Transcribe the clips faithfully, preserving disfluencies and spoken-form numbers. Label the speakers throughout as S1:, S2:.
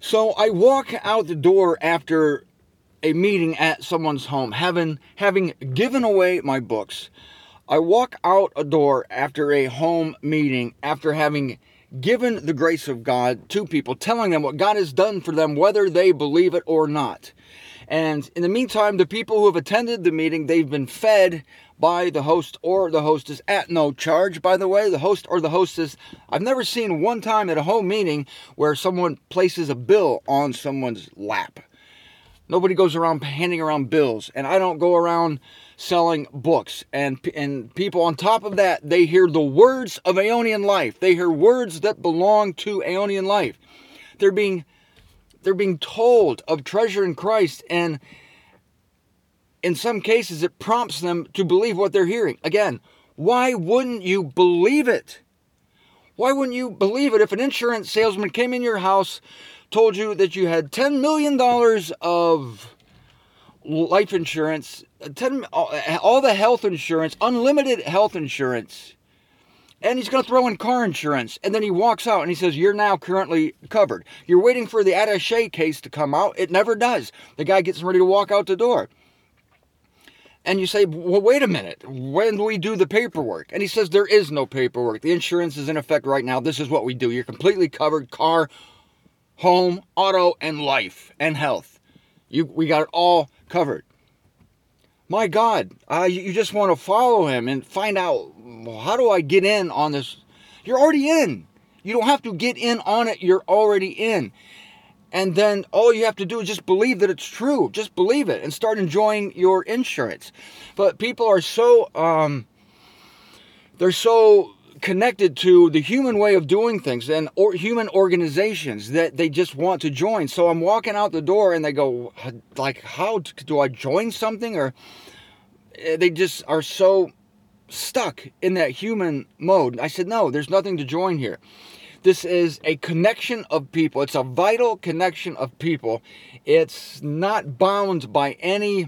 S1: So I walk out the door after a meeting at someone's home, having having given away my books. I walk out a door after a home meeting, after having given the grace of God to people, telling them what God has done for them, whether they believe it or not. And in the meantime, the people who have attended the meeting, they've been fed by the host or the hostess at no charge, by the way. The host or the hostess, I've never seen one time at a home meeting where someone places a bill on someone's lap. Nobody goes around handing around bills, and I don't go around selling books. And, and people on top of that, they hear the words of Aeonian life. They hear words that belong to Aeonian life. They're being, they're being told of treasure in Christ, and in some cases, it prompts them to believe what they're hearing. Again, why wouldn't you believe it? Why wouldn't you believe it if an insurance salesman came in your house, told you that you had ten million dollars of life insurance, ten, all the health insurance, unlimited health insurance, and he's going to throw in car insurance, and then he walks out and he says, you're now currently covered. You're waiting for the attaché case to come out. It never does. The guy gets ready to walk out the door. And you say, well, wait a minute, when do we do the paperwork? And he says, there is no paperwork. The insurance is in effect right now. This is what we do. You're completely covered, car, home, auto, and life, and health. You, we got it all covered. My God, uh, you, you just want to follow him and find out, well, how do I get in on this? You're already in. You don't have to get in on it. You're already in. And then all you have to do is just believe that it's true. Just believe it and start enjoying your insurance. But people are so, um, they're so connected to the human way of doing things and or human organizations that they just want to join. So I'm walking out the door and they go, like, how do I join something? Or they just are so stuck in that human mode. I said, no, there's nothing to join here. This is a connection of people. It's a vital connection of people. It's not bound by any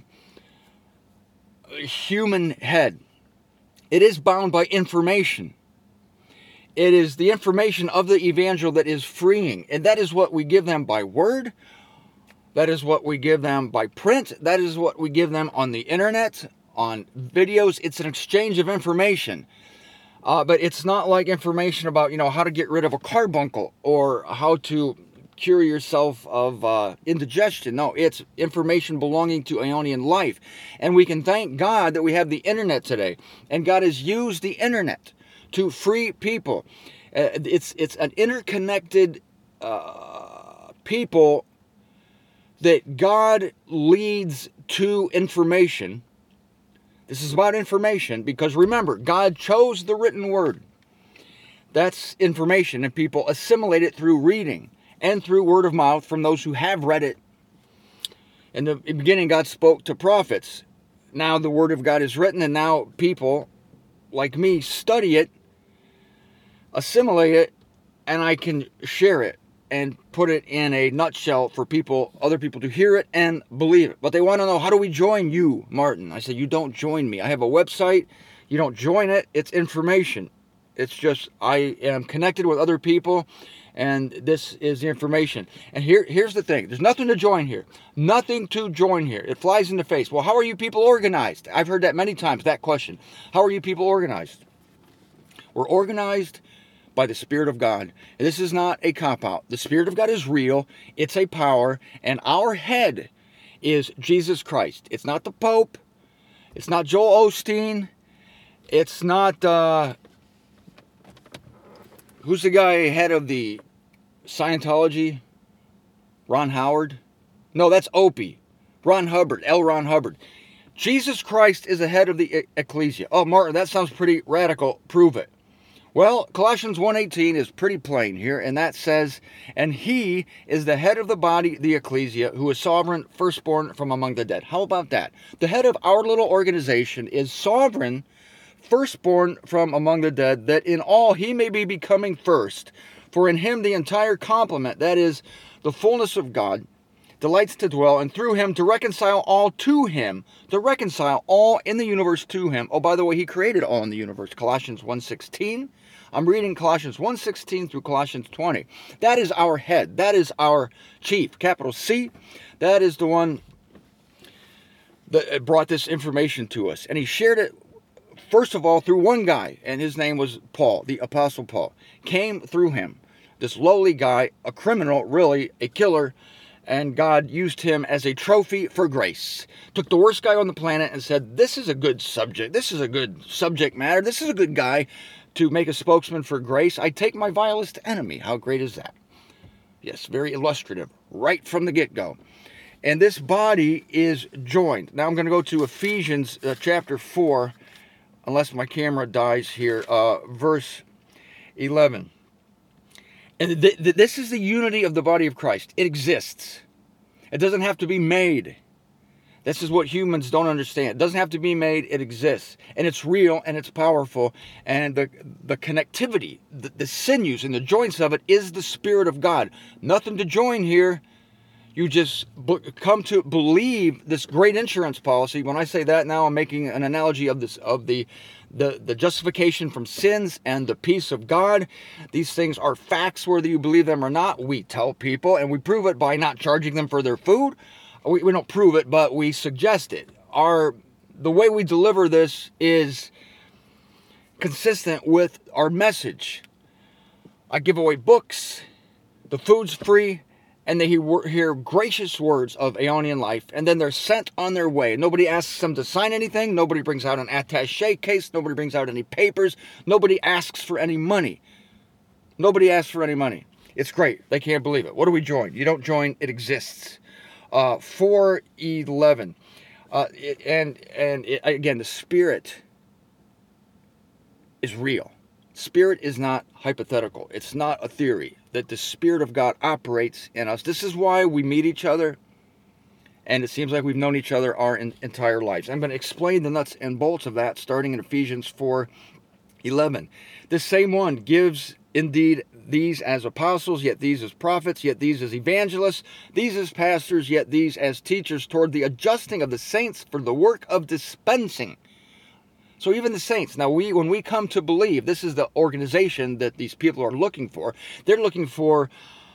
S1: human head. It is bound by information. It is the information of the evangel that is freeing. And that is what we give them by word. That is what we give them by print. That is what we give them on the internet, on videos. It's an exchange of information. Uh, but it's not like information about, you know, how to get rid of a carbuncle or how to cure yourself of uh, indigestion. No, it's information belonging to Aeonian life. And we can thank God that we have the internet today. And God has used the internet to free people. Uh, it's, it's an interconnected uh, people that God leads to information. This is about information because remember, God chose the written word. That's information, and people assimilate it through reading and through word of mouth from those who have read it. In the beginning, God spoke to prophets. Now the word of God is written, and now people like me study it, assimilate it, and I can share it and put it in a nutshell for people, other people to hear it and believe it. But they want to know, how do we join you, Martin? I said, you don't join me. I have a website. You don't join it. It's information. It's just, I am connected with other people, and this is the information. And here, here's the thing. There's nothing to join here. Nothing to join here. It flies in the face. Well, how are you people organized? I've heard that many times, that question. How are you people organized? We're organized by the Spirit of God. And this is not a cop-out. The Spirit of God is real. It's a power. And our head is Jesus Christ. It's not the Pope. It's not Joel Osteen. It's not, uh, who's the guy head of the Scientology? Ron Howard? No, that's Opie. Ron Hubbard. L. Ron Hubbard. Jesus Christ is the head of the ecclesia. Oh, Martin, that sounds pretty radical. Prove it. Well, Colossians one eighteen is pretty plain here, and that says, and he is the head of the body, the ecclesia, who is sovereign, firstborn from among the dead. How about that? The head of our little organization is sovereign, firstborn from among the dead, that in all he may be becoming first. For in him the entire complement, that is, the fullness of God, delights to dwell, and through him to reconcile all to him, to reconcile all in the universe to him. Oh, by the way, he created all in the universe. Colossians one sixteen. I'm reading Colossians one sixteen through Colossians twenty. That is our head. That is our chief, capital C. That is the one that brought this information to us. And he shared it, first of all, through one guy, and his name was Paul, the Apostle Paul. Came through him. This lowly guy, a criminal, really, a killer, and God used him as a trophy for grace. Took the worst guy on the planet and said, this is a good subject. This is a good subject matter. This is a good guy to make a spokesman for grace. I take my vilest enemy. How great is that? Yes, very illustrative, right from the get-go. And this body is joined. Now I'm going to go to Ephesians uh, chapter four, unless my camera dies here, uh, verse eleven. And th th this is the unity of the body of Christ. It exists. It doesn't have to be made. This is what humans don't understand. It doesn't have to be made. It exists. And it's real and it's powerful. And the, the connectivity, the, the sinews and the joints of it is the Spirit of God. Nothing to join here. You just come to believe this great insurance policy. When I say that now, I'm making an analogy of this, of the, the, the justification from sins and the peace of God. These things are facts, whether you believe them or not. We tell people, and we prove it by not charging them for their food. We, we don't prove it, but we suggest it. Our, the way we deliver this is consistent with our message. I give away books. The food's free. And they hear gracious words of Aeonian life, and then they're sent on their way. Nobody asks them to sign anything. Nobody brings out an attaché case. Nobody brings out any papers. Nobody asks for any money. Nobody asks for any money. It's great. They can't believe it. What do we join? You don't join. It exists. Uh, four eleven. Uh, it, and and it, again, the Spirit is real. Spirit is not hypothetical. It's not a theory. That the Spirit of God operates in us. This is why we meet each other. And it seems like we've known each other our in, entire lives. I'm going to explain the nuts and bolts of that starting in Ephesians four eleven. This same one gives indeed these as apostles, yet these as prophets, yet these as evangelists, these as pastors, yet these as teachers, toward the adjusting of the saints for the work of dispensing. So even the saints, now we, when we come to believe, this is the organization that these people are looking for. They're looking for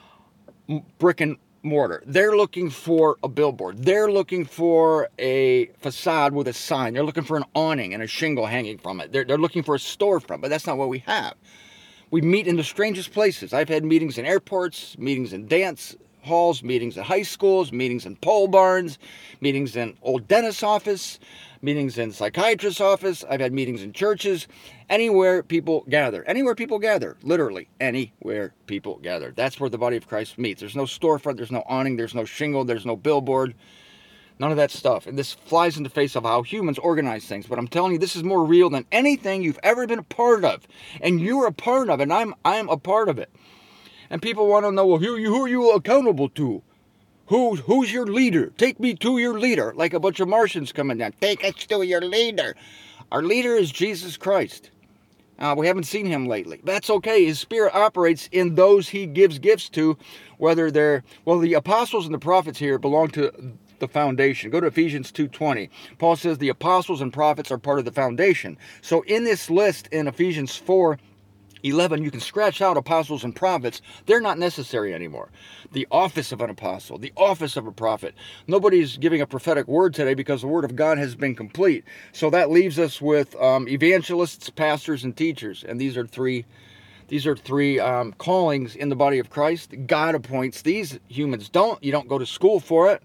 S1: brick and mortar. They're looking for a billboard. They're looking for a facade with a sign. They're looking for an awning and a shingle hanging from it. They're, they're looking for a storefront, but that's not what we have. We meet in the strangest places. I've had meetings in airports, meetings in dance halls, meetings at high schools, meetings in pole barns, meetings in old dentist's office, meetings in psychiatrist's office. I've had meetings in churches, anywhere people gather. Anywhere people gather, literally, anywhere people gather. That's where the body of Christ meets. There's no storefront, there's no awning, there's no shingle, there's no billboard, none of that stuff. And this flies in the face of how humans organize things. But I'm telling you, this is more real than anything you've ever been a part of. And you're a part of it, and I'm, I'm a part of it. And people want to know, well, who, who are you accountable to? Who, who's your leader? Take me to your leader. Like a bunch of Martians coming down. Take us to your leader. Our leader is Jesus Christ. Uh, we haven't seen him lately. That's okay. His Spirit operates in those he gives gifts to, whether they're, well, the apostles and the prophets here belong to the foundation. Go to Ephesians two twenty. Paul says the apostles and prophets are part of the foundation. So in this list in Ephesians four eleven, you can scratch out apostles and prophets. They're not necessary anymore. The office of an apostle, the office of a prophet. Nobody's giving a prophetic word today because the word of God has been complete. So that leaves us with um, evangelists, pastors, and teachers. And these are three, these are three um, callings in the body of Christ. God appoints these. Humans don't. You don't go to school for it.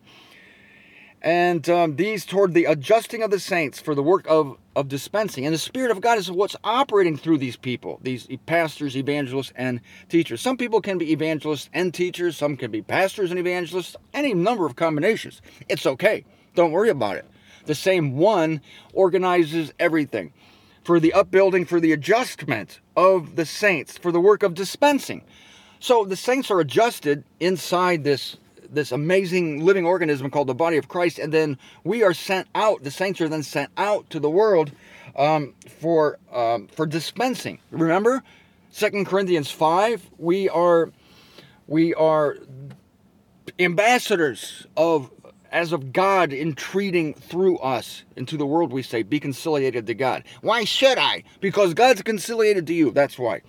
S1: And um, these toward the adjusting of the saints for the work of, of dispensing. And the Spirit of God is what's operating through these people, these pastors, evangelists, and teachers. Some people can be evangelists and teachers. Some can be pastors and evangelists. Any number of combinations. It's okay. Don't worry about it. The same one organizes everything for the upbuilding, for the adjustment of the saints, for the work of dispensing. So the saints are adjusted inside this this amazing living organism called the body of Christ, and then we are sent out, the saints are then sent out to the world um, for um, for dispensing. Remember, Second Corinthians five, we are we are ambassadors of as of God entreating through us into the world, we say, be conciliated to God. Why should I? Because God's conciliated to you. That's why.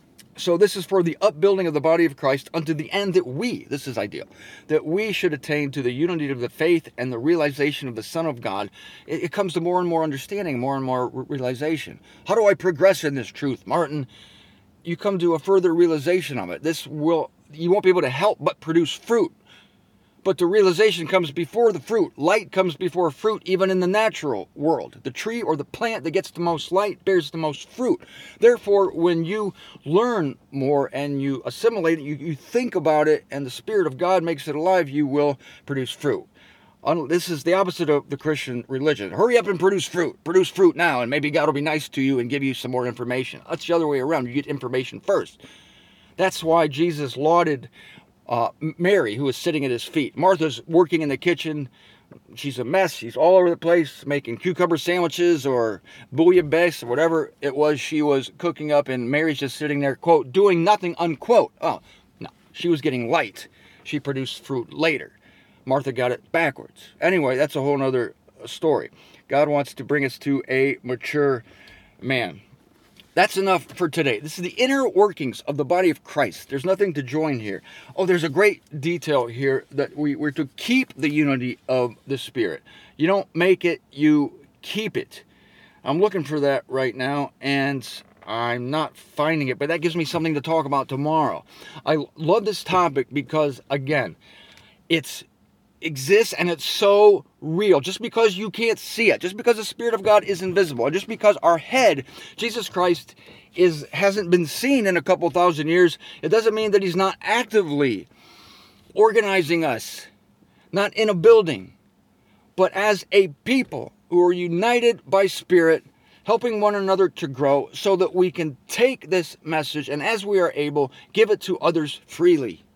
S1: So this is for the upbuilding of the body of Christ unto the end that we, this is ideal, that we should attain to the unity of the faith and the realization of the Son of God. It, it comes to more and more understanding, more and more realization. How do I progress in this truth, Martin? You come to a further realization of it. This will, you won't be able to help but produce fruit. But the realization comes before the fruit. Light comes before fruit, even in the natural world. The tree or the plant that gets the most light bears the most fruit. Therefore, when you learn more and you assimilate it, you, you think about it, and the Spirit of God makes it alive, you will produce fruit. This is the opposite of the Christian religion. Hurry up and produce fruit. Produce fruit now, and maybe God will be nice to you and give you some more information. That's the other way around. You get information first. That's why Jesus lauded Uh, Mary, who was sitting at his feet. Martha's working in the kitchen. She's a mess. She's all over the place, making cucumber sandwiches or bouillabaisse or whatever it was she was cooking up. And Mary's just sitting there, quote, doing nothing, unquote. Oh, no. She was getting light. She produced fruit later. Martha got it backwards. Anyway, that's a whole other story. God wants to bring us to a mature man. That's enough for today. This is the inner workings of the body of Christ. There's nothing to join here. Oh, there's a great detail here that we, we're to keep the unity of the Spirit. You don't make it, you keep it. I'm looking for that right now, and I'm not finding it, but that gives me something to talk about tomorrow. I love this topic because, again, it's exists and it's so real. Just because you can't see it, just because the Spirit of God is invisible, and just because our head, Jesus Christ, is hasn't been seen in a couple thousand years, it doesn't mean that he's not actively organizing us, not in a building, but as a people who are united by Spirit, helping one another to grow so that we can take this message and, as we are able, give it to others freely.